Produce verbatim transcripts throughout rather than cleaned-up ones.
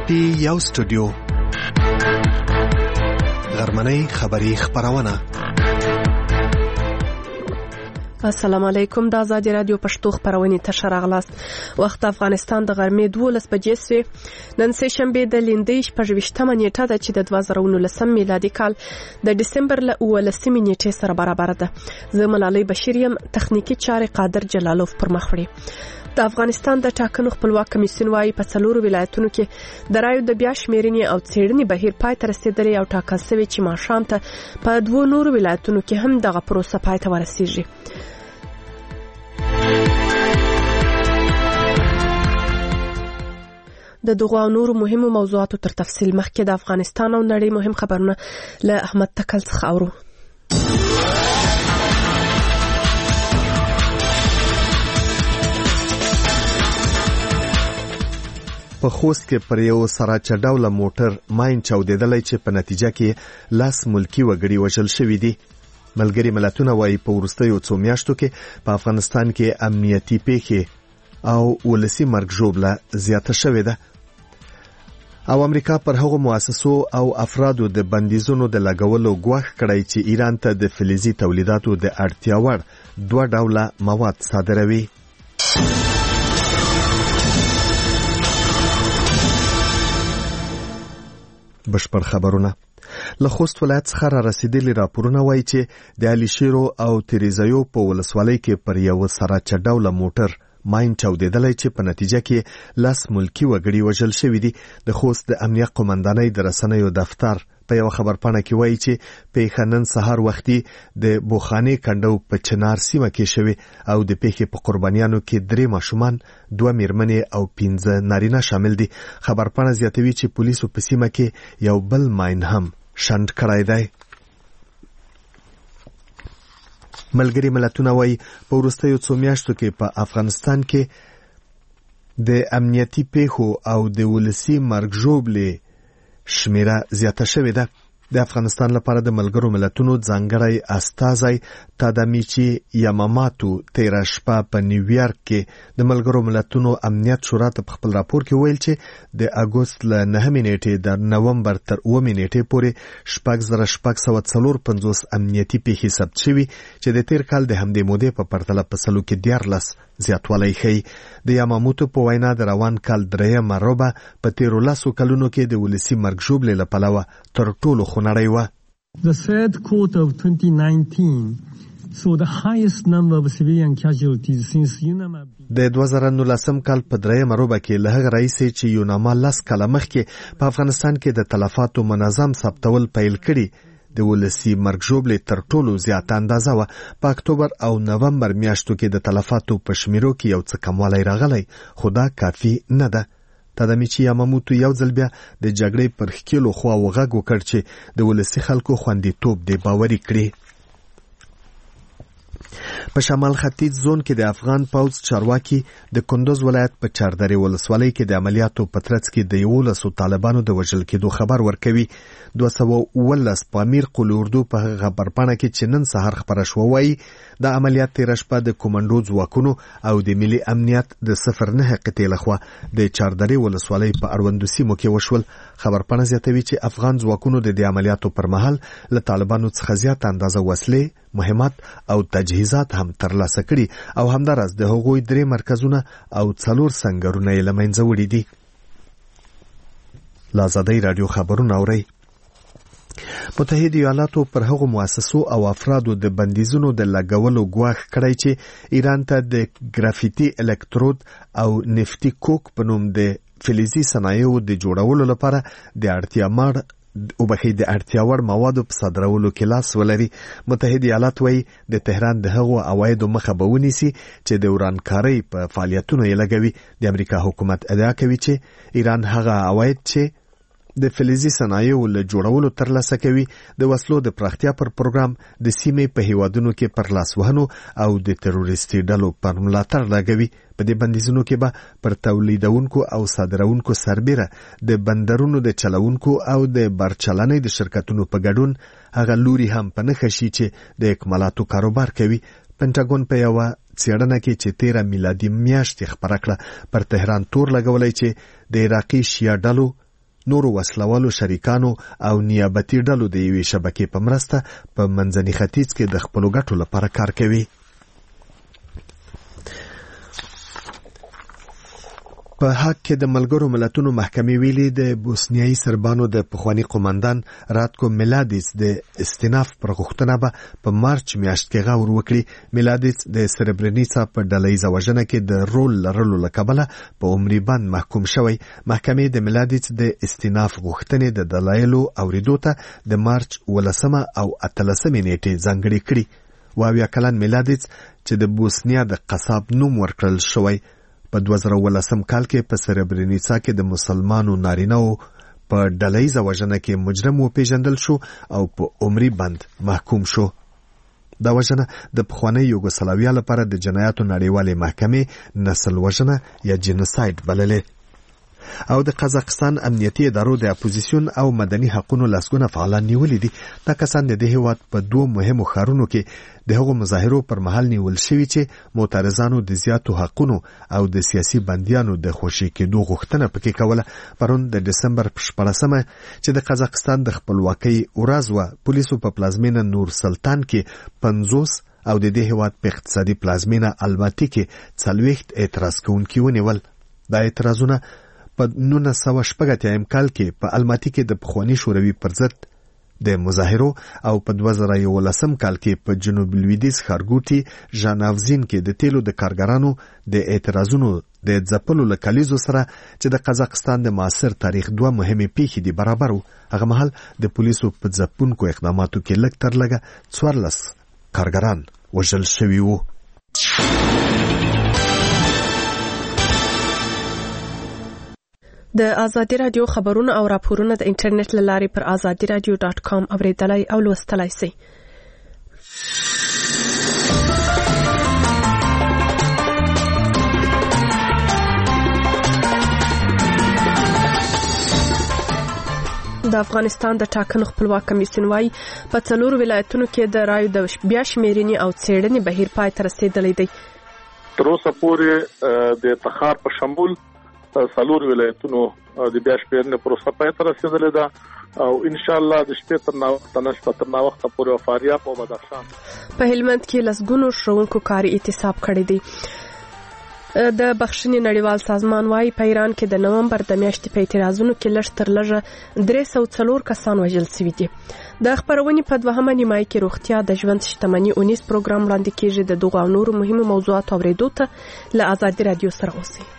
پی یو سټوډیو غرمنۍ خبری خبرونه. السلام علیکم. د آزادی رادیو پښتو خبرونه ته شراغلاست. وخت افغانستان د غرمې دولس بجې سوی. نن سه شنبه د لیندې شپږویشتمه نیټه ده چې د دوه زره نولسم میلادي کال د ډسمبر له اوولسمې نیټې سره برابر ده. زه ملالۍ بشیر یم، تخنیکی چارې قادر جلالوف پر مخ وړي. د افغانستان د ټاکنو خپلواک کمیسیون وايي په څلورو ولایتونو کې د رایو د بیا شمیرنې او څېړنې بهیر پای ته رسیدلی او ټاکل شوی چې ماښام ته په دوو نورو ولایتونو کې هم دغه پروسه پای ته ورسیږي. د دغو نورو مهمو موضوعاتو تر تفصیل مخکې د افغانستان او نړۍ مهم خبرونه له احمد تکل څخه اورو. په خوست کې پر یو سراچ ډوله موټر ماین چاودېدلی چې په نتیجه کې لاس ملکی وګړي وژل شوي دي. ملګري ملتونه وايي په وروستیو څو میاشتو کې په افغانستان کې امنیتي پیښې او ولسي مرګ ژوبله زیاته شوې ده او امریکا پر هغو مؤسسو او افرادو د بندیزونو د لګولو ګواښ کړی چې ایران ته د فلزي تولیداتو د اړتیا وړ دوه ډوله مواد صادروي. بشپړ خبرونه. له خوست ولایت څخه را رسیدلي راپورونه وایي چې د علیشیرو او تریزایو په ولسوالۍ کې پر یو سراچ ډوله موټر ماین چاودېدلی چې په نتیجه کې لاس ملکی وګړي وژل شوي دي. د خوست د امنیت قومندانۍ د رسنیو دفتر په یو خبرپاڼه کې وایي چې پیښه نن سهار وختي د بوخانې کنډو په چنار سیمه کې شوې او د پیښې په قربانیانو کې درې ماشومان، دوه میرمنې او پنځه نارینه شامل دي. خبرپاڼه زیاتوي چې پولیسو په سیمه کې یو بل ماین هم شنډ کړی دی. ملګري ملتونه وايي په وروستیو څو میاشتو کې په افغانستان کې د امنیتي پیښو او د ولسي مرګ ژوبلې شمیره زیاته شوې ده. د افغانستان لپاره د ملګرو ملتونو ځانګړی استازی تادامیچی یاماماتو تیره شپه په نیویارک کې د ملګرو ملتونو امنیت شورا ته په خپل راپور کې ویل چې د اګوست له نهمې نیټې د نومبر تر اوومې نیټې پورې شپږ زره شپږ سوه څلور پنځوس امنیتي پیښې ثبت شوي چې د تیر کال د همدې مودې په پرتله په سلو کې دیارلس زیاتوالی ښیي. د یاماماتو په وینا د روان کال درېیمه ربع په تیرو لسو کلونو کې د ولسي مرګ ژوبلې له پلوه تر ټولو خونړۍ وه. The third quarter of twenty nineteen saw the highest number of civilian casualties since UNAMA. د دوه زره نولسم کال په درېیمه ربع کې له هغه راهیسې چې یوناما لس کاله مخکې په افغانستان کې د تلفاتو منظم ثبتول پیل کړي د ولسي مرګ ژوبلې تر ټولو زیاته اندازه وه. په اکتوبر او نومبر میاشتو کې د تلفاتو په شمیرو کې یو څه کموالی راغلی، خو دا کافي نه ده. تادامیچی یاماماتو یو ځل بیا د جګړې پر ښکېلو خواوو غږ وکړ چې د ولسي خلکو خوندیتوب دې باوري کړي. په شمال ختیځ زون کې د افغان پوځ چارواکي د کندوز ولایت په چاردرې ولسوالۍ کې د عملیاتو په ترڅ کې د یولسو طالبانو د وژل کېدو خبر ورکوي. دوه سوه اوولس په امیر قل اردو په هغه خبرپاڼه کې چې نن سهار خپره شوه وایي د عملیات تېره شپه د کومنډو ځواکونو او د ملي امنیت د صفر نهه قطعې لخوا د چاردرې ولسوالۍ په اړوندو سیمو کې وشول. خبرپاڼه زیاتوي چې افغان ځواکونو د دې عملیاتو پر مهال له طالبانو څخه زیاته اندازه وسلې، مهمات او تجهیزات هم ترلاسه کړي او همداراز د هغوی درې مرکزونه او څلور سنګرونه یې له منځه وړي دي. له آزادۍ راډیو خبرونه اورئ. متحد ایالاتو پر هغو مؤسسو او افرادو د بندیزونو د لګولو ګواښ کړی چې ایران ته د ګرافیتي الکترود او نفتي کوک په نوم د فلزي صنایعو د جوړولو لپاره د اړتیا مړ او بخې د اړتیا وړ موادو په صادرولو کې لاس ولري. متحد ایالات وايي د تهران د هغو عوایدو مخه به ونیسي چې د ورانکارۍ په فعالیتونو یې لګوي. د امریکا حکومت ادعا کوي چې ایران هغه عواید چې د فلزي صنایعو له جوړولو ترلاسه کوي د وسلو د پراختیا پر پروګرام د سیمې په هیوادونو کې پر لاس وهنو او د تروریستي ډلو پر ملاتړ لګوي. په دې بندیزونو کې به پر تولیدونکو او صادرونکو سربیره د بندرونو د چلونکو او د برچلنې د شرکتونو په ګډون هغه لوري هم په نښه شي چې د اکمالاتو کاروبار کوي. پنټاګون په یوه څېړنه کې چې تیره میلادي میاشتې خپره کړه پر تهران تور لګولی چې د عراقي شیعه ډلو نورو وسلوالو شریکانو او نیابتي ډلو د یوې شبکې په مرسته په منځني ختیځ کې د خپلو ګټو لپاره کار کوي. په حق کې د ملګرو ملتونو محکمې ویلي د بوسنیایي سربانو د پخوانی قومندان راتکو میلادیس د استیناف پر غوښتنه به په مارچ میاشت کې غور وکړي. میلادیس د سربرینیسا په ډلهییزه وژنه کې د رول لرلو له کبله په عمري بند محکوم شوی. محکمې د میلادیس د استیناف غوښتنې د دلایلو اوریدو ته د مارچ ولسمه او اتلسمه نیټې ځانګړې کړي. واویا کلن میلادیس چې د بوسنیا د قصاب نوم ورکړل شوی په دوه زره ولسم کال کې په سربرینیسا کې د مسلمانو نارینه‌و په ډلهییزه وژنه کې مجرم وپېژندل شو او په عمري بند محکوم شو. دا وژنه د پخوانۍ یوګوسلاویا لپاره د جنایاتو نړیوالې محکمې نسل وژنه یا جنوساید بللې. او د قزاقستان امنیتي ادارو د اپوزیسیون او مدني حقوقو لاسګونه فعالان نیولې دي. دا کسان د دې هیواد په دوه مهمو ښارونو کې د هغو مظاهرو پر مهال نیول شوي چې معترضانو د زیاتو حقوقو او د سیاسي بندیانو د خوشي کېدو غوښتنه پکې کوله. پرون د دسمبر په شپاړسمه چې د قزاقستان د خپلواکۍ ورځ وه، پولیسو په پلازمینه نور سلطان کې پنځوس او د دې هیواد په اقتصادي پلازمینه الماتي کې څلوېښت اعتراض کوونکي ونیول. دا اعتراضونه په نولس سوه شپږ اتیایم کال کې په الماتي کې د پخواني شوروي پر ضد د مظاهرو او په دوه زره یولسم کال کې په جنوب لویدیځ ښارګوټي ژاناوزین کې د تیلو د کارګرانو د اعتراضونو د ځپلو له کلیزو سره چې د قزاقستان د معاصر تاریخ دوه مهمې پیښې دي برابر وو. هغه مهال د پولیسو په ځپونکو اقداماتو کې لږ تر لږه څوارلس کارګران وژل شوي وو. د ازادي رادیو خبرونه او راپورونه د انټرنیټ له لارې پر ازادي رادیو ډاټ کام اوریدلای او لوستلای شئ. د افغانستان د ټاکنو خپلواک کمیسیون وايي په څلورو ولایتونو کې د رایو د بیا شمیرنې او څېړنې بهیر پای ته رسیدلی دی. تر اوسه پورې د تخار په شمول څلور ولایتونو د بیا شمیرنې پروسه پای ته رسیدلې ده او ان شاء الله د شپې تر ناوخته نشته تر ناوخته پورې فاریاب او بدخشان. په هلمند کې لسګونو ښوونکو کاري اعتصاب کړی دی. د بخښنې نړیوال سازمان وايي په ایران کې د نومبر د میاشتې په اعتراضونو کې لږ تر لږه درې سوه څلور کسان وژل شوي دي. د خپرونې په دوهمه نیمایي کې روغتیا د ژوند شتمني اونیز پروګرام وړاندې کیږي. د دغو او نورو مهمو موضوعاتو اورېدو ته له ازادي رادیو سره اوسئ.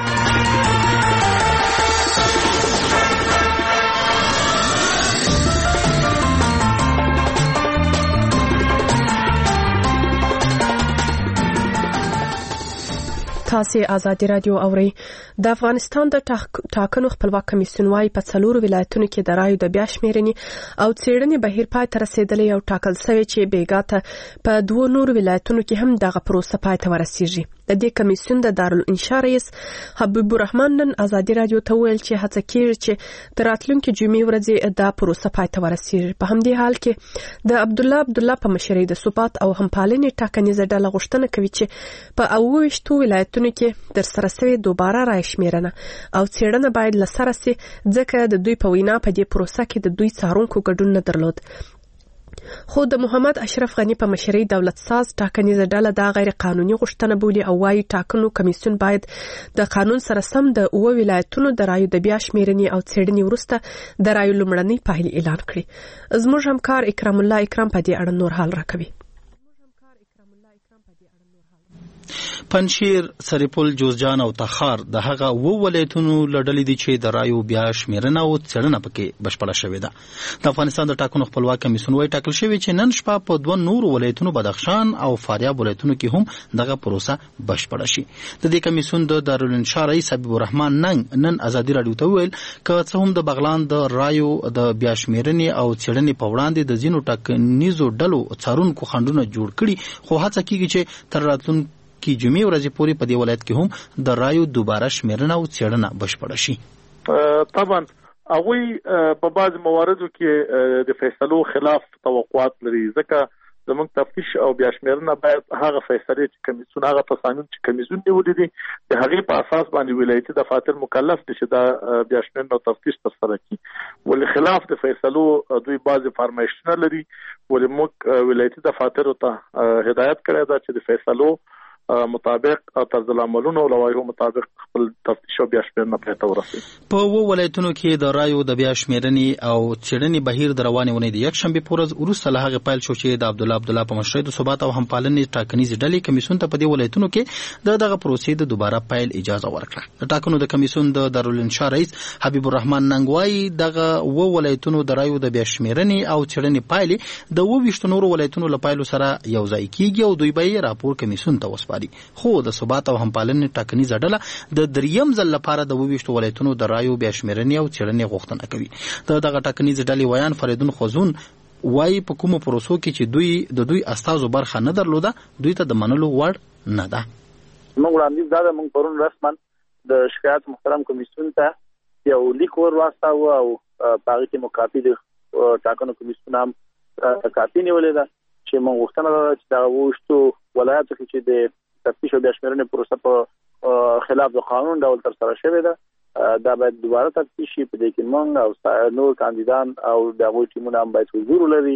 تاسو ازادي رادیو اورئ. د افغانستان د ټاکنو خپلواک کمیسیون وايي په څلورو ولایتونو کې د رایو د بیا شمیرنې او څېړنې بهیر پای ته رسیدلی او ټاکل شوی چې بیګا ته په دوو نورو ولایتونو کې هم دغه پروسه پای ته ورسیږي. د دې کمیسیون د دارالانشا رئیس حبیب الرحمن نن ازادي رادیو ته ویل چې هڅه کیږي چې د راتلونکي جمعې ورځې دا پروسه پای ته ورسیږي. په همدې حال کې د عبدالله عبدالله په مشرۍ د ثبات او همپالنې ټاکنیزه ډله غوښتنه کوي چې په اووه ویشتو ولایتونو کې ترسره شوې دوباره رایې شمیرنه او څېړنه باید له سره سي، ځکه د دوی په وینا په دې پروسه کې د دوی څارونکو ګډون نه درلود. خو د محمد اشرف غنی په مشرۍ دولت ساز ټاکنیزه ډله دا غیر قانوني غوښتنه بولي او وايي ټاکنو کمیسیون باید د قانون سره سم د اووه ولایتونو د رایو د بیا شمیرنې او څېړنې وروسته د رایو لومړنۍ پایلې اعلان کړي. زموږ همکار اکرام الله اکرام په دې اړه نور حال راکوي. پنشیر، سریپل، جوزجان او تخار د هغه وو ولایتونو لړلې دي چې د رایو بیا شمیرنه او څېړنه پکې بشپړه شوې ده. د افغانستان د ټاکنو خپلواک کمیسیون وايي ټاکل شوی چې نن شپه په دوه نورو ولایتونو بدخشان او فاریاب ولایتونو کې هم دغه پروسه بشپړه شي. د دې کمیسیون د دارالانشا رئیس حبیب الرحمن ننګ نن ازادي رادیو ته ویل که څه هم د بغلان د رایو د بیا شمیرنې او څېړنې په وړاندې د ځینو ټاکنیزو ډلو څارونکو خنډونه جوړ کړي، خو هڅه کیږي چې تر راتلونکي کی جمعې ورځې پورې په دې ولایت کې هم د رایو دوباره شمیرنه او څېړنه بشپړه شي. طبعا هغوی په بعض مواردو کې د فیصلو خلاف توقعات لري، ځکه زموږ تفتیش او بیا شمېرنه باید هغه فیصلې چې کمیسیون هغه تصامیم چې کمیسیون نیولې دي د هغې په اساس باندې ولایتي دفاتر مکلف دي چې دا بیا شمېرنه او تفتیش ترسره کړي. ولې خلاف د فیصلو دوی بعضې فرمایشونه لري، ولې موږ ولایتي دفاترو ته هدایت کړی ده چې د فیصلو مطابق او طرز العملونو او لوایحو مطابق خپل تفتیش او بیا شمېرنه پای ته ورسوي. په و ولایتونو کې د رایو د بیا شمېرنې او څېړنې بهیر د روانې اونۍ د یکشنبې په ورځ وروسته له هغې پیل شو چې د عبدالله عبدالله په مشرۍ د ثبات او همپالنې ټاکنیزې ډلې کمیسیون ته په دې ولایتونو کې د دغه پروسې د دوباره پیل اجازه ورکړه. د ټاکنو د کمیسیون د دارالانشا رئیس حبیب الرحمن ننګ وایي دغه و ولایتونو د رایو د بیا شمېرنې او څېړنې پایلې د اووه ویشتو نورو ولایتونو له پایلو سره یوځای کیږي او دوی به یې راپور کمیسیون ته وسپاري. خو د ثبات او همپالنې ټاکنیزه ډله د دریم ځل لپاره د اووه ویشتو ولایتونو د رایو بیا شمېرنې او څېړنې غوښتنه کوي. د دغه ټاکنیزې ډلې ویان فریدون خوځون وایي په کومو پروسو کې چې دوی د دوی استازو برخه نه درلوده دوی ته د منلو وړ نه ده. موږ وړاندیز دا ده موږ پرون رسما د شکایت محترم کمیسیون ته یو لیک ور واستاوه او په هغې کې مو کاپي د ټاکنو کمیسیون هم کاپي نیولې ده چې موږ غوښتنه ده چې دغه اووه ویشتو ولایاتو کې چې د تفتیش او بیا شمېرنې پروسه په خلاف د قانون ډول ترسره شوې ده دا باید دوباره تفتیش شي. په دې کې موږ او نور کاندیدان او د هغوی ټیمونه هم باید حضور ولري.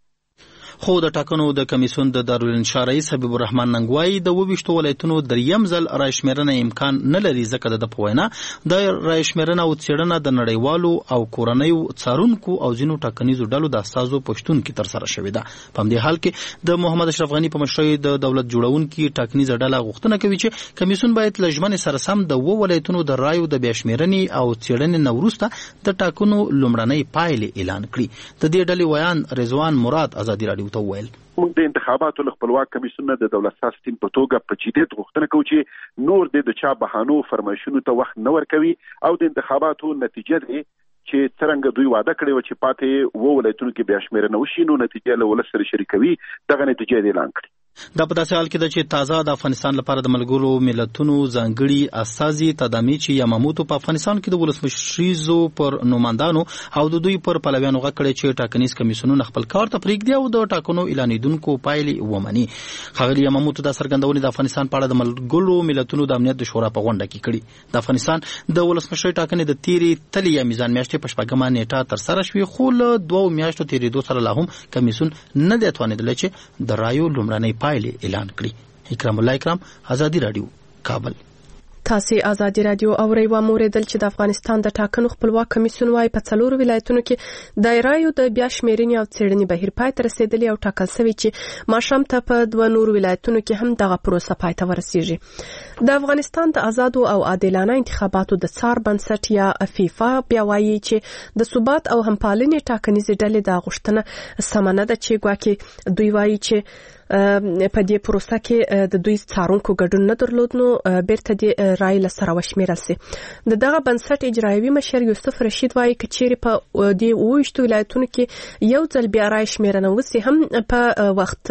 خو د ټاکنو د کمیسیون د دارالانشا رئیس حبیب الرحمن ننګ وایي د اووه ویشتو ولایتونو دریم ځل رای شمېرنه امکان نه لري ځکه د ده په وینا د رای شمېرنه او څېړنه د نړیوالو او کورنیو څارونکو او ځینو ټاکنیزو ډلو د استازو په شتون کې ترسره شوې ده. په همدې حال کې د محمد اشرف غني په مشرۍ د دولت جوړونکي ټاکنیزه ډله غوښتنه کوي چې کمیسیون باید له ژمنې سره سم د اووه ولایتونو د رایو د بیا شمېرنې او څېړنې نه وروسته د ټاکنو لومړنۍ پایلې اعلان کړي. د دې ډلې ویان رضوان مراد ازادي راډیو ته وویل موږ د انتخاباتو له خپلواک کمیسیون د دولت ساز ټیم په توګه په جدیت غوښتنه کوو چې نور د چا بهانو فرمایشونو ته وخت نه ورکوي او د انتخاباتو نتیجه دی چې څرنګه دوی وعده کړې و چې پاتې اووه ولایتونو کې بیا شمېرنه وشي نو نتیجه له ولس سره شریکوي دغه نتیجه یې اعلان کړي. دا په داسې حال کې ده چې تازه د افغانستان لپاره د ملګرو ملتونو ځانګړي استازي تدامیچي یاماموتو په افغانستان کې د ولسمشریزو پر نوماندانو او د دوی پر پلویانو غږ کړی چې ټاکنیز کمیسیونونه خپل کار ته پرېږدي او د ټاکنو اعلانېدونکو پایلې ومني. ښاغلي یاماموتو دا څرګندونې د افغانستان په اړه د ملګرو ملتونو د امنیت د شورا په غونډه کې کړي. د افغانستان د ولسمشرۍ ټاکنې د تېرې تلې یا میزان میاشتې په شپږمه نیټه ترسره شوې خو له دوو میاشتو تېرېدو سره لا هم کمیسیون نه دی توانېدلی چې د رایو لومړنۍ پایلې اعلان کړي. اکرام الله اکرام ازادي راډیو کابل. تاسو ازادي راډیو اورئ و موریدل چې د افغانستان د ټاکنو خپلواک کمیسیون وايي په څلورو ولایتونو کې د رایو د بیا شمېرنې او څېړنې بهیر پای ته رسیدلی او ټاکل شوی چې ماښام ته په دوه نورو ولایتونو کې هم دغه پروسه پای ته ورسیږي. د افغانستان د آزادو او عادلانه انتخاباتو د څار بنسټ یا فیفا بیا وايي چې د ثبات او همپالنې ټاکنیزې ډلې د غوښتنه سمه نه ده چې ګواکې دوی وايي چې په دې پروسه کې د دوی څارونکو ګډون نه درلود نو بیرته د رای له سره وشمېرل سي. د دغه بنسټ اجرایوي مشر یوسف رشید وایي که چیرې په دې اووه ویشتو ولایتونو کې یو ځل بیا رای شمېرنه وسي هم په وخت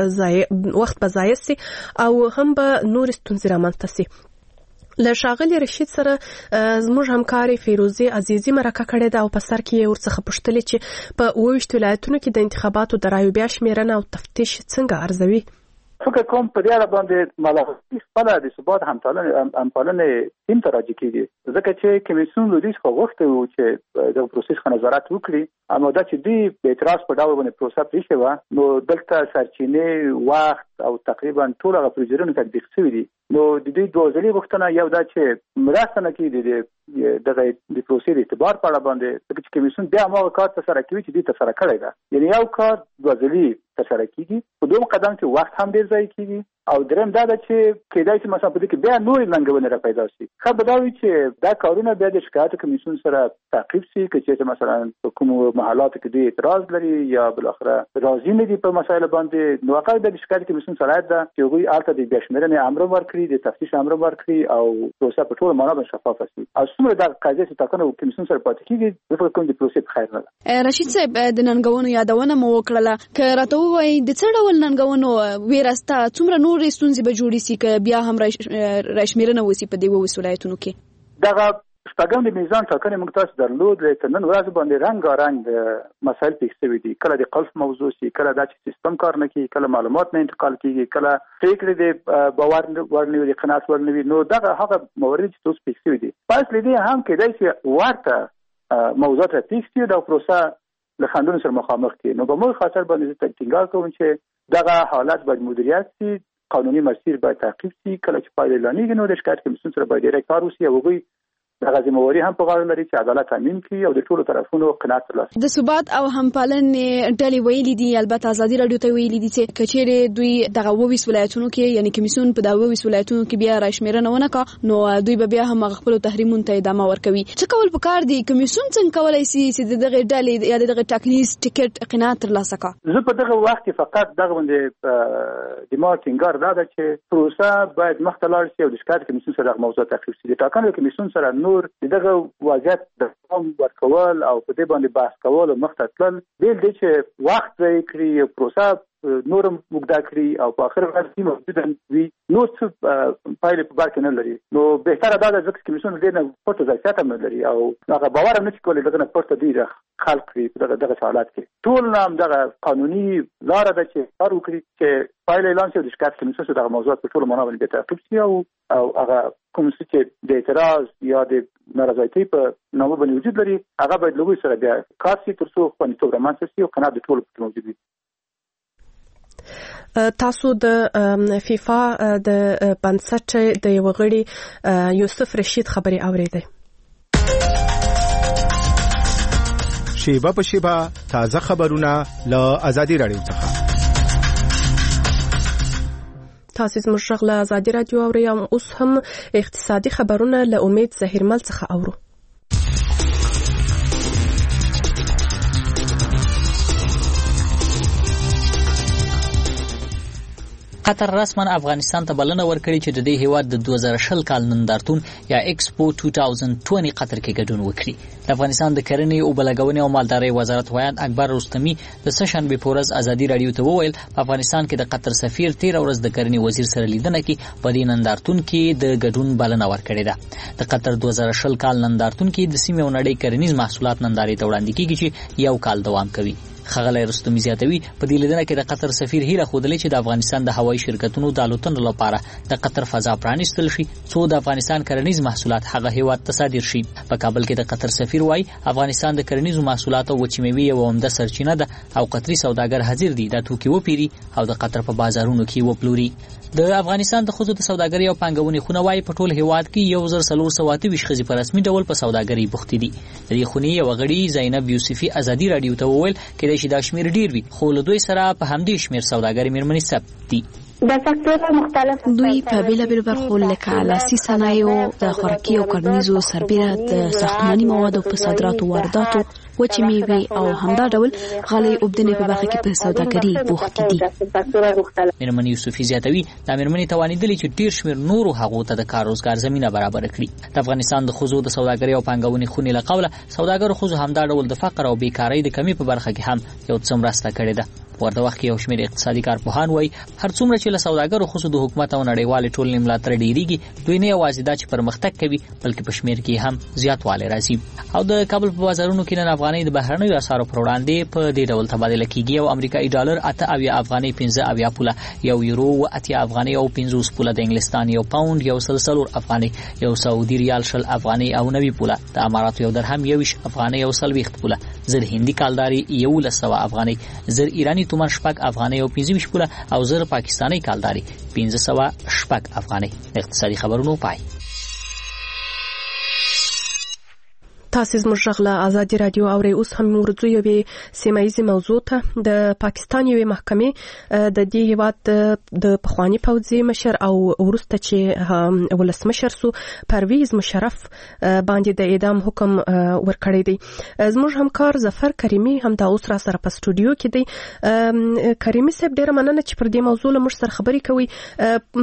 وخت به ضایع سي او هم به نورې ستونزې رامنځته سي. له ښاغلي رشید سره زموږ همکاري فیروزي عزیزي مرکه کړې ده او په سر کې یې ورڅخه پوښتلې چې په اووه ویشتو ولایتونو کې د انتخاباتو د رایو بیا شمېرنه او تفتیش څنګه ارزوي. فکر کوم په دې اړه باندې ملغلرې خپله د ثبات همپالنې ټیم ته راجع کېږي ځکه چې کمیسیون له دوی څخه غوښتي وو چې دغه پروسې څخه نظارت وکړي اما دا چې دوی په اعتراض په ډول باندې پروسه پرېښې وه نو دلته سرچینې وخت او تقریبا ټول هغه پروسیجرونه تطبیق شوي دي نو د دوی دوه ځلې غوښتنه یو دا چې مرسته نه کړي د دغه د پروسې د اعتبار په اړه باندې ځکه چې کمیسیون بیا هماغه کار ترسره کوي چې دوی ترسره کړی ده یعنې یو کار دوه ځلې ترسره کېږي په دویم قدم کې وخت هم ډېر ضایع کېږي او درېیم دا ده چې کېدای شي مثلا په دې کې بیا نورې ننګونې را پیدا شي. ښه به دا وي چې دا کارونه بیا د شکایاتو کمیسیون سره تعقیب شي که چېرته مثلا په کومو محلاتو کې دوی اعتراض لري یا بالاخره راضي نه دي په مسایلو باندې نو هغه د شکایت کمیسیون صلاحیت ده چې هغوی هلته د بیا شمېرنې امر ورکړي د تفتیش امر ورکړي او پروسه په ټوله معنا باندې شفافه شي او څومره دغه قضیې چې ټاکنو کمیسیون سره پاتې کېږي زه فکر کوم د پروسې په خیر نه ده. رشید صاحب د ننګونو یادونه مو وکړله که راته ووایي د څه ډول ننګونو ویره سته څومره نورې ستونزې به جوړې سي که بیا هم راشمېرنه وسي په دې اووه ولایتونو کې؟ دغه شپږم د میزان ټاکنې موږ تاسو درلود چې نن ورځ باندې رنګارنګ مسایل پیښ شوي دي. کله د قلف موضوع شي، کله دا چې سیستم کار نه کوي، کله معلومات نه انتقال کیږي، کله فکر د باور ورنوي، د قناعت ورنوي. نو دغه هغه موارد چې تاسو پیښ شوي دي پس لیدې هم کېدای چې ورته موضوعات پیښ شي د پروسه له خندونو سره مخامخ کړي. نو په موږ خاطر باندې ټینګار کوم چې دغه حالات باید مدیریت شي، قانوني مسیر باید تعقیب شي. کله چې پایله اعلانېږي نو د شکایت کمیسیون سره باید ډیرکټ کار وشي او هغوی دغه ذمہواري هم په غاړه لري چې عدالت تامین کړي او د ټولو طرفونو قناعت ترلاسه کړي. د ثبات او همپالنې ډلې ویلي دي، البته ازادي راډیو ته ویلي دي چې کچېرې دوی دغه اووه ولایتونو کې یعنی کمیسیون په دغه اووه ولایتونو کې بیا راشمیرنه ونه کړه نو دوی به بیا هم خپل تحریمونو ته ادامه ورکوي. څه کول پکار دي؟ کمیسیون څنګه کولای شي چې دغه ډلې یا دغه ټاکنیز ټیکټ قناعت ترلاسه کړي؟ زه په دغه وخت کې فقط دغه باندې د ما ټینګار دا ده چې پروسه باید مخته لاړ شي او د شکایت کمیسیون سره دغه موضوع تعقیب شي. د ټاکنو کمیسیون سره نور دغه وضعیت د قوم ورکول او په دې باندې بحث کول او مخته تلل بیل دی چې وخت ضایع کړي، پروسه نورم موږ کړي او په اخر ورځ کې موجود وي نو څه پایله په بار کې نه لري. نو بهتره دا ده چې کمیسیون دې نه پټه ځایته نه لري او هغه باور هم نشي کولای دغه پټه دی خلق کړي په دغه حالات کې. ټول نام دغه قانوني لار ده چې کار وکړي چې پایله اعلان شي د شکایت کمیسیون سره دغه موضوعات په ټول معنا باندې تعقیب شي او او هغه کوم څه چې د اعتراض یا د نارضایتۍ په نامه باندې وجود لري هغه باید له دوی سره بیا کار شي تر څو خوندیتوب رامنځته شي او قناعت د ټولو پکې موجود وي. تاسو د فیفا د بنسټ د یو غړي یوسف رشید خبري اوریدئ. شیبه په شیبه تازه خبرونه له آزادي راډیو څخه. تاسو زموږ غږ له آزادي راډیو اورئ. اوس هم اقتصادي خبرونه له امید زهیرمل څخه اورو. قطر رسما افغانستان ته بلنه ورکړي چې د دې هیواد د دوه زره شل کال نندارتون یا ایکسپو دوه زره بیست قطر کې ګډون وکړي. د افغانستان د کرنې او بلګونې او مالدارۍ وزارت وایي اکبر رستمی د سشنبه پورز آزادي راډیو ته وویل په افغانستان کې د قطر سفیر تیر ورځ د کرنې وزیر سره لیدنه کې په دې نندارتون کې د ګډون بلنه ورکړې ده. د قطر دوه زره شل کال نندارتون کې د سیمې او نړۍ کرنیز محصولات نندارې ته وړاندې کیږي چې یو کال دوام کوي. خغلی رستمی زیاتوي په دې لیدنه کې د قطر سفیر هیله خوده چې د افغانستان د هوایي شرکتونو د الوتنو لپاره د قطر فضا پرانیستل شي څو د افغانستان کرنیز محصولات هغه هیواد ته صادر شي. په کابل کې د قطر سفیر وایي افغانستان د کرنیزو محصولاتو او وچې میوې یو عمده سرچینه ده او قطري سوداګر حاضر دي د توکي وپیري او د قطر په بازارونو کې وپلوري. د افغانستان د خصوصي سوداګرۍ او پانګونې خونه وایي په ټول هیواد کې یو زر څلور سوه اته ویشت ښځې په رسمي ډول په سوداګرۍ بوختې دي. د دې خونې یو غړي زینب یوسفي آزادي راډیو ته وویل کېدای شي دا شمیر ډیر وي خو له دوی سره په همدې شمیر سوداګرۍ میرمنې ثبت دي. د سکتور مختلف دوی په بیلابیلو برخو لکه لاسي صنایعو، د خوراکي او کرنیزو سربیره د ساختماني موادو په صادراتو وارداتو، وچې میوې او همدا ډول غالۍ اوبدنې په برخه کې په سوداګرۍ بوخت دي. میرمن یوسفي زیاتوي دا میرمنې توانیدلې چې ډیر شمیر نورو هغو ته د کار روزګار زمينه برابر کړي. د افغانستان د خزو د سوداګرۍ او پانګونې خونې له قوله سوداګرو خزو همدا ډول د فقر او بیکارۍ د کمی په برخه کې هم یو څه مرسته کړې ده. ورته وخت کې یو شمېر اقتصادي کارپوهان وایي هر څومره چې له سوداګرو خصوص د حکومت او نړیوال ټولنې ملاتړ ډیریږي دوی نه یوازې دا چې پرمختګ کوي بلکې په شمېر کې هم زیاتوالی راځي. او د کابل په بازارونو کې نن افغانۍ د بهرنیو اسعارو پر وړاندې په دې ډول تبادله کیږي او امریکایي ډالر اته اویا افغانۍ پنځه اویا پوله، یو یورو اتیا افغانۍ او پنځوس پوله، د انګلستان یو پاوند یو سل څلور افغانۍ، یو سعودي ریال شل افغانۍ او نوي پوله، د اماراتو یو درهم یویش افغانۍ او څلوېښت پوله، زر هندي کالداري یولس سوه افغانۍ، زر ایراني تومان شپږ افغانۍ او پنځه ویشت پوله او زر پاکستاني کالداري پنځه سوه شپږ افغانۍ. اقتصادي خبرونو پای. تاسو زموږ غږ له آزادي راډیو اورئ. اوس هم ورځو یوې سیمه ییزې موضوع ته. د پاکستان یوې محکمې د دې هیواد د پخواني پوځي مشر او وروسته چې ولسمشر سو پرویز مشرف باندې د اعدام حکم ورکړی دی. زموږ همکار ظفر کریمي هم دا اوس را سره په سټوډیو کې دی. کریمي صاحب ډیره مننه چې پر دې موضوع له موږ سره خبرې کوي.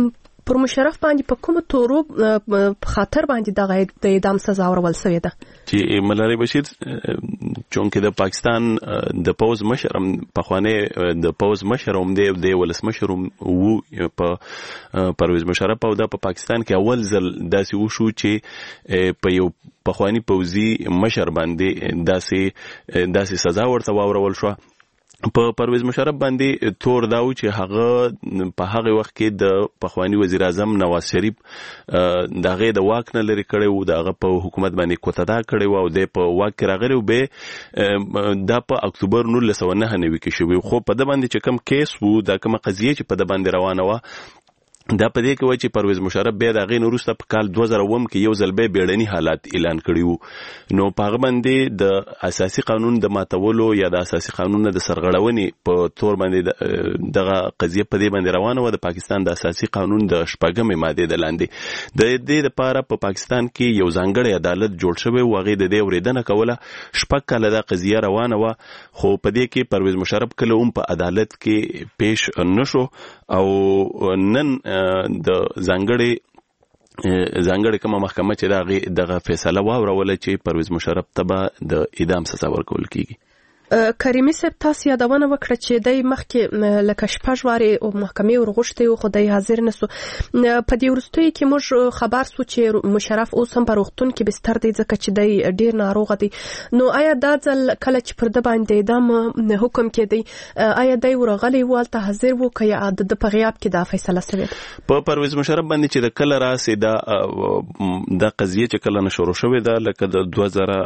پر مشرف باندې په کوم تورو خاطر باندې دغه د اعدام سزا ورول شوې ده چې ملالۍ بشیر چونکه د پاکستان د پوز مشر په خوانه د پوز مشر هم دی د ولسمشر وو په پرویز مشرف او د په پاکستان کې اول ځل داسې وشو چې په یو پخوانی پوزي مشر باندې داسې داسې سزا ورته واورول شو په پرویز مشرف باندې تور داو چې هغه په هغه وخت کې د پخوانی وزیر اعظم نواز شریف دغه د واک نه لري کړي وو دغه په حکومت باندې کوتدا کړي وو او د په واک راغلی به د په اکتوبر نولس سوه نهه نوي کې شوی خو په د باندې چې کم کیس وو د کوم قضیه چې په د باندې روانه و دا په دې کې وایي چې پرویز مشرف بیا د هغې نه وروسته په کال دوه زره اووم کې یو ځل بیا بیړني حالات اعلان کړي وو نو په هغه باندې د اساسي قانون د ماتولو یا د اساسي قانون د سرغړونې په تور باندې دغه قضیه په دې باندې روانه وه د پاکستان د اساسي قانون د شپږمې مادې د لاندې د دې لپاره په پاکستان کې یو ځانګړی عدالت جوړ شوی و هغې د دې اورېدنه کوله شپږ کاله دا قضیه روانه وه خو په دې کې پرویز مشرف کله هم په عدالت کې پیش نه شو او نن د ځانګړي ځانګړي کومه محکمه چې دغه فیصله واوروله چې پرویز مشرف ته به د اعدام سزا ورکول کیږي کریمي صاحب تاسو یادونه وکړه چې د مخکې لکه شپږ وارې او محکمې ورغوښتي خو د حاضر نسو په دې وروستیو کې موږ خبر سو چې مشرف اوس هم په روغتون کې بستر دی ځکه چې د ډیر ناروغ دی نو آیا دا ځل کله چې پر د باندې اعدام حکم کېدی آیا د ورغلی والته حاضر وو که یا د په غیاب کې دا فیصله شوې په پرویز مشرف باندې چې د کله راسي دا د قضیه چې کله نشورو شوې ده لکه د دوه زره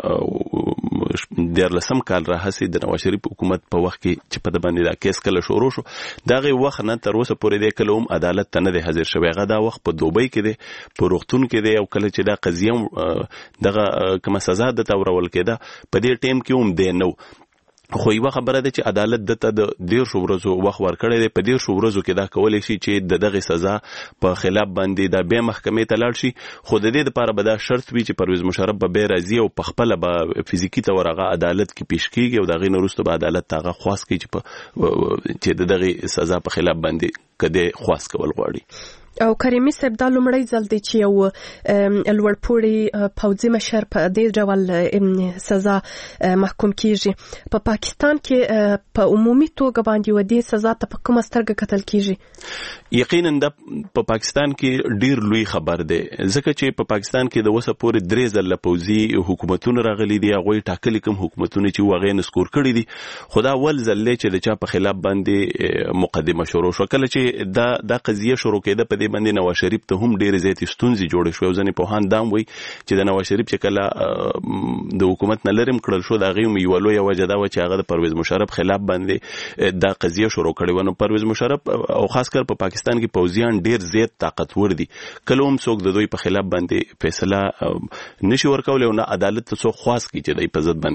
دیارلسم کال راهسي د نواز شریف حکومت په وخت کې چې په د باندې دا کیس کله شروع شو دغه وخت نه تر اوسه پورې د کله هم عدالت ته نه دی حاضر شوی هغه دا وخت په دوبۍ کې دی په روغتون کې دی او کله چې دا قضیه دغه کومه سزا د تورول کېده په دې ټیم کې هم دی نو خو یو خبره ده چې عدالت دته د ډیر شو ورځو وخت ورکړی دی په ډیر شو ورځو کې دا کولای شي چې د دغه سزا په خلاف باندې د بیا محکمې ته لاړ شي خو د دې لپاره به دا شرط وي چې پرویز مشرف به بیا راځي او په خپل به فزیکی تور هغه عدالت کې پیش کیږي او دغه نورسته به عدالت ته خواست کوي چې چې دغه سزا په خلاف باندې کده خواست کول غواړي او کریمي صاحب دا لومړی ځل دی چې یو لوړپوړی پوځي مشر په دې ډول سزا محکوم کیږي په پاکستان کې په عمومي توګه باندې ودی سزا ته په کومه سترګه کتل کیږي یقینا د په پاکستان کې ډیر لوی خبر دی ځکه چې په پاکستان کې د وسه پورې درې ځله پوځي حکومتونه راغلي دي هغه ټاکلي کوم حکومتونه چې واغې نسکور کړی دي خدا ول ځل چې د چا په خلاف باندې مقدمه شروع شو کله چې دا د قضیه شروع کېده په دې باندې نواز شریف ته هم ډېر زیات ستونزې جوړې شوې او ځنې پوهان دا هم وایي چې د نواز شریف چې کله د حکومت نه لرې کړل شو د هغې هم یوه لویه وجه دا وه چې هغه د پرویز مشرف خلاف باندې دا قضیه شروع کړې وه نو پرویز مشرف او خاص کر په پاکستان کې پوځیان ډېر زیات طاقتور دي کله هم څوک د دوی په خلاف باندې فیصله نشي ورکولی او نه عدالت ته څوک خواست کړي چې دوی په ضد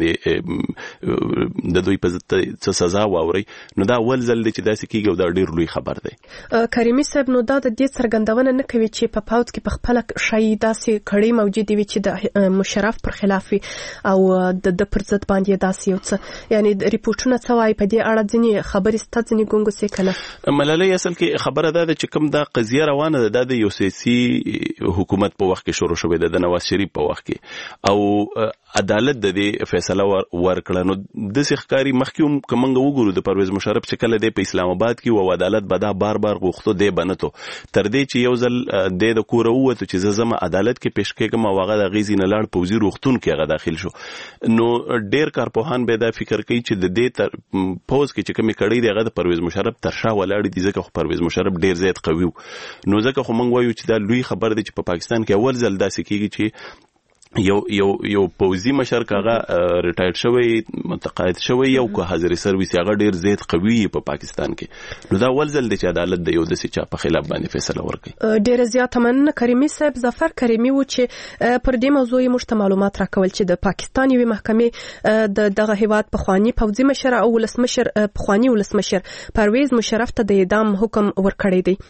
باندې د دوی په ضد څه سزا واوري نو دا اول ځل دی چې داسې کېږي او دا ډېر لوی خبر دی کریمي صاحب نو دا د دې څرګندونه نه کوي چې په پاوځ کې په خپل شای داسې کړي موجود وي چې د مشرف پر خلاف او د پر ضد باندې داسې یو څه یعنی ریپورتونه څه وايي په دې اړه ځینې خبرې ستاسو ځینې ګونګو سي کنه ملالۍ اصل کې خبره ده چې کوم دا قضیه روانه ده د یو سیاسي حکومت په وخت کې شروع شوې ده د نواز شریف په وخت کې او عدالت د دې فیصله ورکړه نو د سخکاری مخکوم کومنګ وګورو د پرویز مشرف چې کله د په اسلام آباد کې او عدالت به دا بار بار غوښتو دی بنته تر دې چې یو ځل د کور ووته چې زما عدالت کې پیش کېږم او هغه د غیزي نه لاړ پوزي روغتون کې هغه داخل شو نو ډېر کارپوهان به دا فکر کوي چې د دې تر پوز کې چې کومې کړي دی هغه د پرویز مشرف تر شا ولاړ دي ځکه خو پرویز مشرف ډېر زیات قوي نو ځکه خو موږ وایو چې دا لوی خبر دی چې په پاکستان کې اول ځل داسې کېږي چې یو یو یو پوزي مشر کاغه ریټایر شوی متقاعد شوی یو که حاضر سرویس هغه ډیر زیات قوي په پاکستان کې نو دا ول ځل د عدالت د یو د سچا په خلاف باندې فیصله ورکړي ډیر زیات مننه کریمي صاحب ظفر کریمي و چې پر دې موضوع مشته معلومات راکول چې د پاکستان یوې محکمې د دغه هیواد په خواني پوزي مشر او ولسمشر په خواني ولسمشر پرویز مشرف ته د اعدام حکم ورکړی دی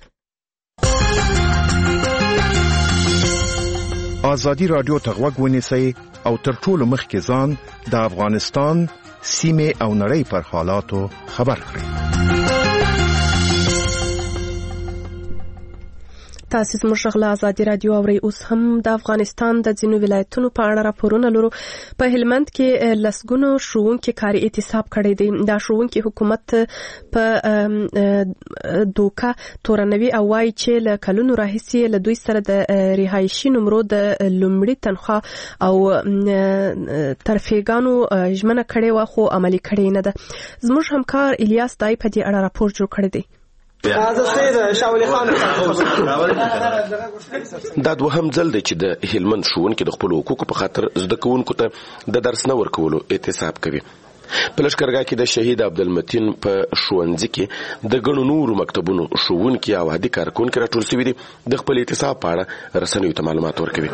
آزادی رادیو ته غوږ ونیسئ او تر ټولو مخکې ځان د افغانستان سیمې او نړۍ پر حالاتو خبر کړئ. تاسو زموږ غلا آزادي رادیو اوري. اوس هم د افغانستان د ځینو ولایتونو په اړه راپورونه لرو. په هلمند کې لسګونو ښوونکي کاري اعتصاب کړی دی. دا ښوونکي حکومت په دوکه تورنوي او وايي چې له کلونو راهیسې له دوی سره د رهایشي نمرو د لومړي تنخواه او ترفیګانو ژمنه کړې وه خو عملي کړې نه ده. زموږ همکار الیاس دای په دې اړه راپور جوړ کړی دی. دا دوهم ځل دی چې د هلمند ښوونکي د خپلو حقوقو په خاطر زده کوونکو ته د درس نه ورکولو اعتصاب کوي. په لښکرګاه کې د شهید عبدالمتین په ښوونځي کې د ګڼو نورو مکتبونو ښوونکي او عادي کارکوونکي راټول شوي دي. د خپل اعتصاب په اړه رسنیو ته معلومات ورکوي.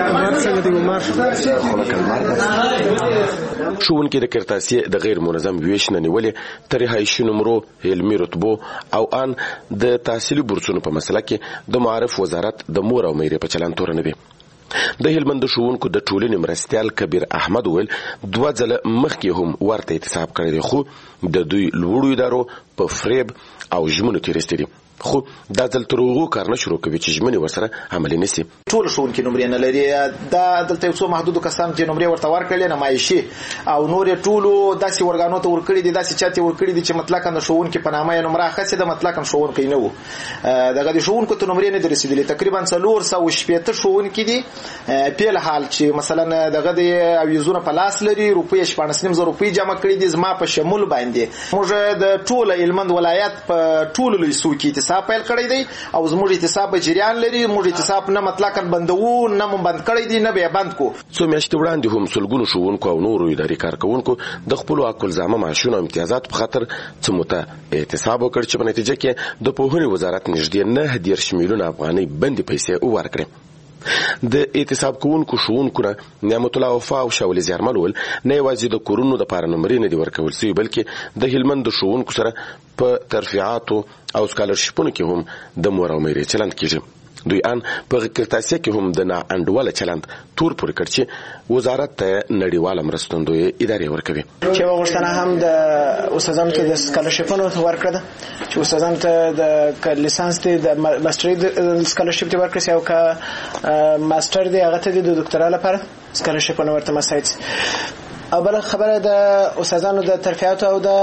ښوونکي د کرتاسیې د غیر منظم ویش نه نیولې تر رهایشي نمرو، علمي رتبو او ان د تحصیلي بورسونو په مسله کې د معارف وزارت د مور او میرې په چلن تورنوي. د هلمند د ښوونکو د ټولنې مرستیال کبیر احمد ویل دوه ځله مخکې هم ورته اعتصاب کړی دی، خو د دوی لوړو ادارو په فریب او ژمنو تېرېستې دي. خو دا ځل تر هغو کار نه شروع کوي چې ژمنې ورسره عملي نشي. ټول ښوونکي نمرې نه لري. دا دلته یو څو محدودو کسانو چې نمرې ورته ورکړلې نمایشي او نور یې ټولو داسې ورګانو ته ورکړي دي، داسې چاته ورکړي دي چې مطلقاً د ښوونکي په نامه یې نمره اخیستې ده، مطلقاً ښوونکی نه و. دغه د ښوونکو ته نمرې نه دي رسېدلې. تقریبا څلور سوه شپېته ښوونکي دي په حال چې مثلا دغه د اویزونه په لاس لري، روپۍ شپاړس نیم زره روپۍ جمع کړي دي زما په شمول باندې. موږ د ټول هلمند ولایت په ټولو لیسو کې اعتصاب پیل کړی دی او زموږ اعتصاب به جریان لري. موږ اعتصاب نه مطلقاً بندوو، نه مو بند کړی دی، نه به بند کو. څو میاشتې وړاندې هم سلګونو ښوونکو او نورو اداري کارکوونکو د خپلو حق الزامه معاشونو او امتیازات په خاطر څه موده اعتصاب وکړ چې په نتیجه کې د پوهنې وزارت نږدې نه دېرش میلیونه افغانۍ بندي پیسې ورکړې. د اعتصاب کوونکو ښوونکو نه نعمت الله وفا او شاول زیارمل ول نه یوازې د کورونو د پاره نمرې نه دي ورکول سوي، بلکې د هلمند د ښوونکو سره په ترفیعاتو او سکالرشپونو کې هم د مور او میرې چلند کیږي. دوی ان په کرتاسیه کې هم د نا انډوله چلند تور پورې کړ چې وزارت ته نړیواله مرستندوی ادارې ورکوي. چې وغوښتنه هم د استادانو ته د سکالرشپونو ورکړه ده چې استادانو ته د لیسانس ته د ماستري سکالرشپ ته ورکړي او که ماستر دی هغه ته د دکتورا لپاره سکالرشپونه ورته مساعد. او بل خبره د استادانو د ترفیعات او د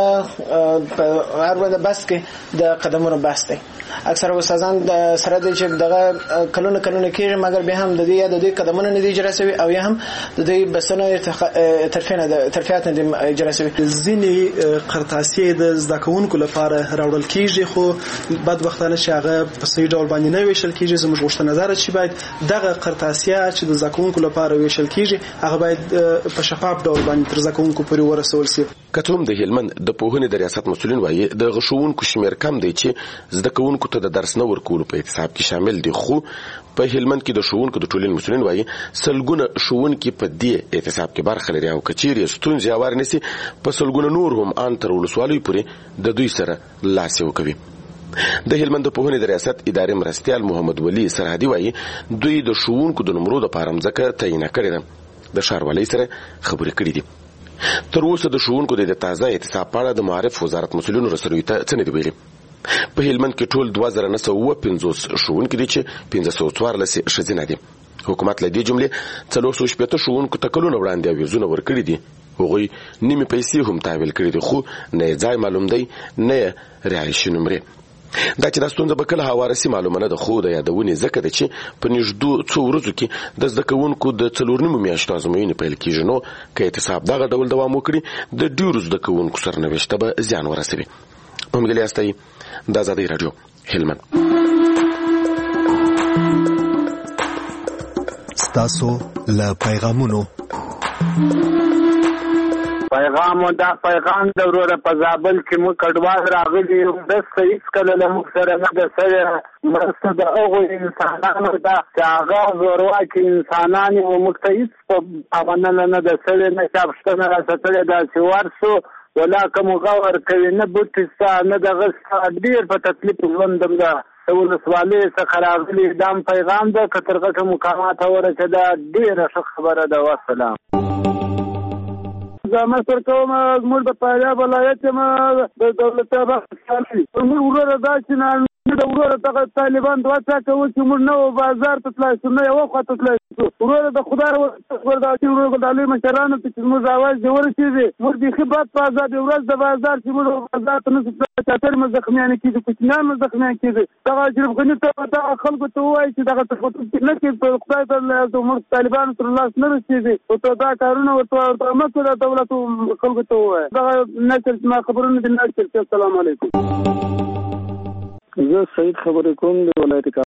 هر وخت بس کې د قدمونو بس دی. اکثر استادان د سره د چې دغه کلونه کلونه کېږي مګر به هم د دې یا د دې قدمونه نه دي اجرا شوي او یا هم د دې بسنه ترفیع د ترفیعات نه دي اجرا شوي. ځینې قرطاسیې د زده کوونکو لپاره راوړل کېږي خو بد وختانه چې هغه په صحیح ډول باندې نه ویشل کېږي. زموږ غوښتنه ده چې باید دغه قرطاسیه چې د زده کوونکو لپاره ویشل کېږي هغه باید په شفاف ډول باندې تر زده کوونکو پورې ورسول شي. که هم د هلمند د پوهنې د ریاست مسؤلین وایي د ښوونکو شمیر کم دی چې زده کوونکو ته د درس نه ورکولو په اعتصاب کې شامل دي، خو په هلمند کې د ښوونکو د ټولنې مسؤلین وایي سلګونه ښوونکي په دې اعتصاب کې برخه لري او که چیرې ستونزې هوار نشي په سلګونه نور هم ان تر ولسوالیو پورې د دوی سره لاس یو کوي. د هلمند د پوهنې د ریاست ادارې مرستیال محمد ولی سرحدي وایي دوی د ښوونکو د نمرو د پاره مځکه تعیین کړې ده. د ښاروالۍ سره خبرې کړې دي. تر اوسه د ښوونکو د تازه اعتصاب په اړه د معارف وزارت مسؤلینو رسنیو ته څه نه دي ویلي. په هلمند کې ټول دوه زره نه سوه پنځوس ښوونکي دي چې پنځه سوه څوارلس ښځینه دي. حکومت له دې جملې څلور سوه شپېته ښوونکو ته کلونه وړاندې اویزونه ورکړي دي. هغوی نیمې پیسې هم تحویل کړي دي، خو نه یې ځای معلوم دی نه یې رهایشي نمرې. دا چې دا ستونزه به کله هواره سي معلومه نه ده، خو د یادونې ځکه ده چې په نږدو څو ورځو کې د زده کوونکو د څلور نیمو میاشتو ازموینې پیل کېږي. نو که اعتصاب دغه ډول دوام وکړي د ډېرو زده کوونکو سرنوشت ته به زیان ورسوي. محمد علي استایي، د آزادۍ راډیو، هلمند. ستاسو له پیغامونو پیغام دا پیغام د وروره په زابل کې مو کډوال راغلي د هیڅ کله له موږ سره نه د سره مرسته د هغو انسانانو ده چې هغه زورواکي انسانان او موږ ته هیڅ په مننه نه د سره نه چاپشتنه راستلې ده چې ورسو ولا کوم غور کوي نه بوتستا نه د غستا ډیر په تکلیف ژوندم ده. ولسوالۍ څخه راغلي دام پیغام ده کتر غټه مقامات ورته ده ډیره ښه خبره ده. والسلام. زما سره کوم موږ د پایا ولایت ما د دولت آباد خالي موږ ورته دا چې د ورور دغه طالبان دوه څه کوي چې موږ نو بازار ته تلای شو نه یو خاطر تلای شو ورور د خدای ورته چې ورور د علی مشرانو چې موږ आवाज دی ورسېږي موږ د خبرت په آزاد ورځ د بازار چې موږ بازار ته نو چاتر مزخمیان کیږي کوچنان مزخمیان کیږي دغه اشرف غنی ته د خلکو ته وایي چې دغه تخطط نه کوي په خدای ته د موږ طالبان تر الله نه رسېږي او ته دا کارونه ورته مکه د دولت خلکو ته وایي دغه نشر ما خبرونه د نشر السلام علیکم. زه سعید خبرې کوم د ولایت